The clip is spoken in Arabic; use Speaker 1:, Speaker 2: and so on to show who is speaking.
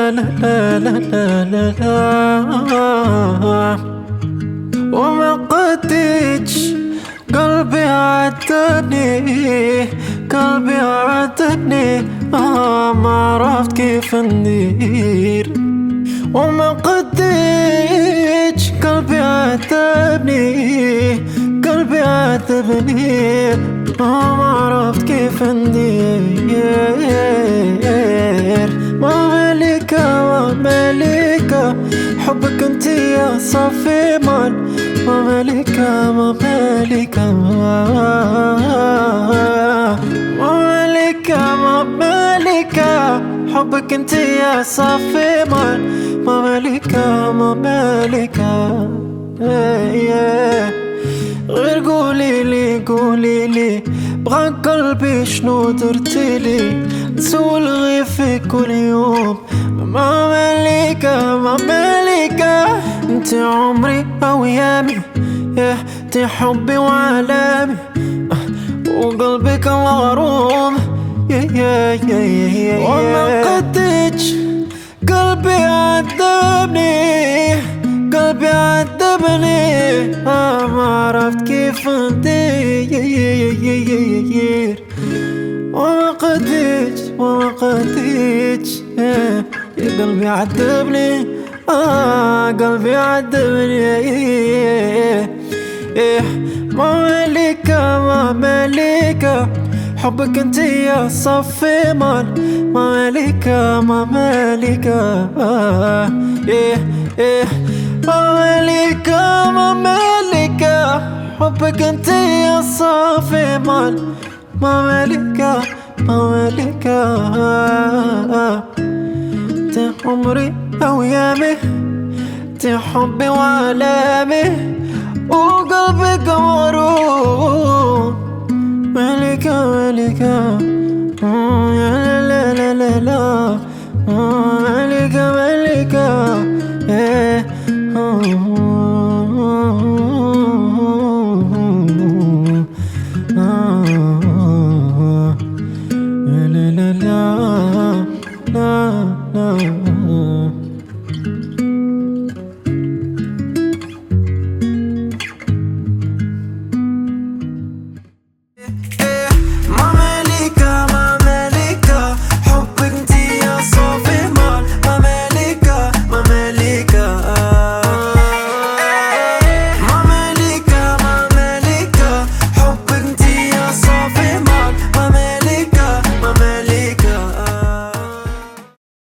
Speaker 1: لا لا لا لا وما قدتش قلبي عاتبني، قلبي عاتبني ما عرفت كيف ندير. وما قدتش قلبي عاتبني، قلبي عاتبني ما عرفت كيف ندير. ما ملكة ما ملكة حبك انت يا صافي مال، ما ملكة ما ملكة ما ملكة ما ملكة حبك انت يا صافي مال، ما ملكة ما ملكة. غير قولي لي بغى قلبي شنو درتيلي، نسول غير في كل يوم. ما ملكة ما ملكة انت عمري او يامي، انت حبي وعلامي وقلبك مغروم. وما قدتش قلبي عذبني، قلبي عذبني ما عرفت كيف ندير. وما قدتش وما قدتش يا قلبي عذبني قلبي عذبني. ما ملكة ما ملكة حبك انت يا صافي مال، ما ملكة ما ملكة ما ملكة ما ملكة حبك انت يا صافي مال، ما ملكة ما ملكة. انت عمري او يامي، انت حبي وعلامي وقلبك مغروم. ملكة ملكة يا لا لا لا لا